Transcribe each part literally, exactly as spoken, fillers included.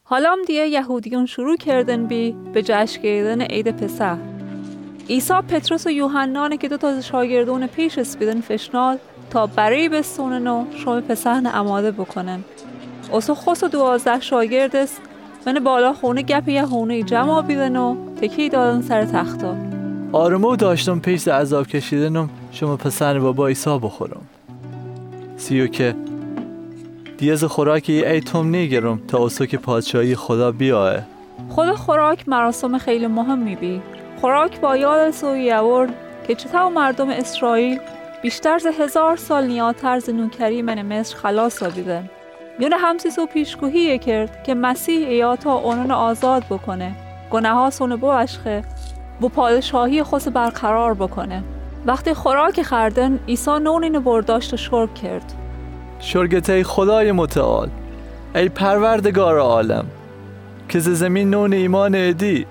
حالا هم دیگه یهودیون شروع کردن بی به جشن گرفتن عید پسح. عیسی پتروس و یوحنانه که دو تا از شاگردون پیش اسپیدن فشنال تا برای بستونن و شام پسح اماده بکنن. اوسو خواست و دوازده شاگرد است من بالا خونه گپ یهونه جمع بیدن و تکی دادن سر تختا. آرمو داشتم پیش عذاب کشیدنم شما پسر بابا عیسی بخورم. سیو که دیز خوراکی ای توم نیگرم تا اوسو که پادشاهی خدا بیاه. خود خوراک مراسم خیلی مهمی بی. خوراک با یاد سوی یورد که چطور مردم اسرائیل بیشتر از هزار سال نیاتر از نوکری من مصر خلاص آبیدن. یونه همسی سو پیشگویی کرد که مسیح ایاتا اونون آزاد بکنه، گناه ها سونه بوشخه و پادشاهی خود برقرار بکنه. وقتی خوراک خردن عیسی نون اینو برداشت و شرب کرد. شرگت ای خدای متعال، ای پروردگار عالم که ز زمین نون ایمان ادی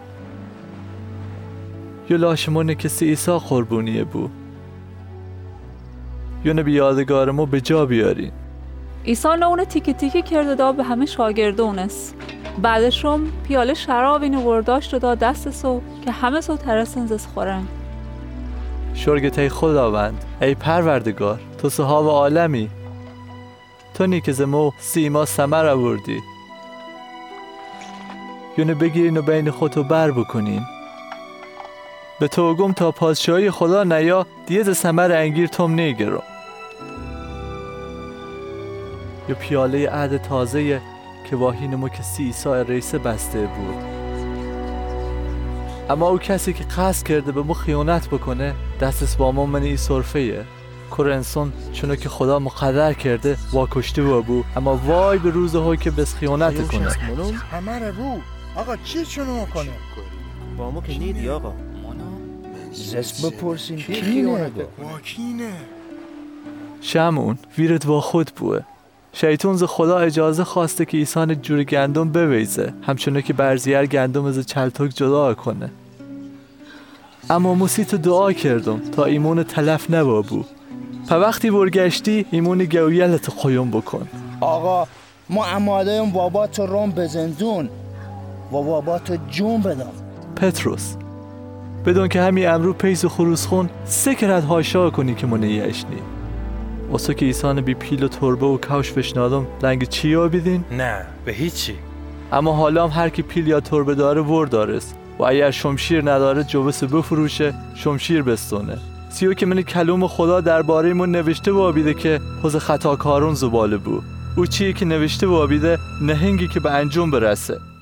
یو لاشمونه کسی عیسی قربونیه بو یونه بی یادگارمو به جا بیارین. عیسی نون تیکه تیکه کرد و داد به همه شاگردونس. بعدشم پیاله شراب اینو برداشت و داد دست سو که همه سو ترسن زس خورن. شرگت ای خداوند، ای پروردگار، تو صحاب عالمی، تو نی که زمو سیما سمر آوردی. یونه بگیرین و بین خودتو بر بکنین. به تو گم تا پادشاهی خدا نیا دیز سمر انگیر توم نیگرم. یا پیاله عهد تازه که واهینمو کسی عیسی رئیسه بسته بود. اما او کسی که قصد کرده به مو خیانت بکنه دستش با ما من ای صرفه کور انسان چونو که خدا مقدر کرده واکشته با بو اما وای به روز هایی که بس خیانت کنه. همه رو آقا چی چونو کنه؟ با ما که نیدی آقا زس بپرسین کینه واکینه شمون ویرت با خود بوه. شیطان ز خدا اجازه خواسته که عیسی جور گندم بویزه همچنان که برزیار گندم از چلتوک جدا کنه. اما موسی تو دعا کردم تا ایمون تلف نبابو. پا وقتی برگشتی ایمون گویلت قیم بکن. آقا ما اماده ایم بابا تو روم بزندون و بابا تو جون بدم. پتروس بدون که همین امرو پیس و خروس خون سکرت هاشا کنی که منه یشنی. اوسو که ایسان بی پیل و تربه و کوش بشنادم لنگ چی ها بیدین؟ نه به هیچی. اما حالا هم هر کی پیل یا تربه داره ور دارست و اگر شمشیر نداره جوبس بفروشه شمشیر بستونه. سیو که من کلوم خدا درباره من نوشته وابیده که حوز خطاکارون زباله بو. او چیه که نوشته وابیده نهنگی که به انجام برسه.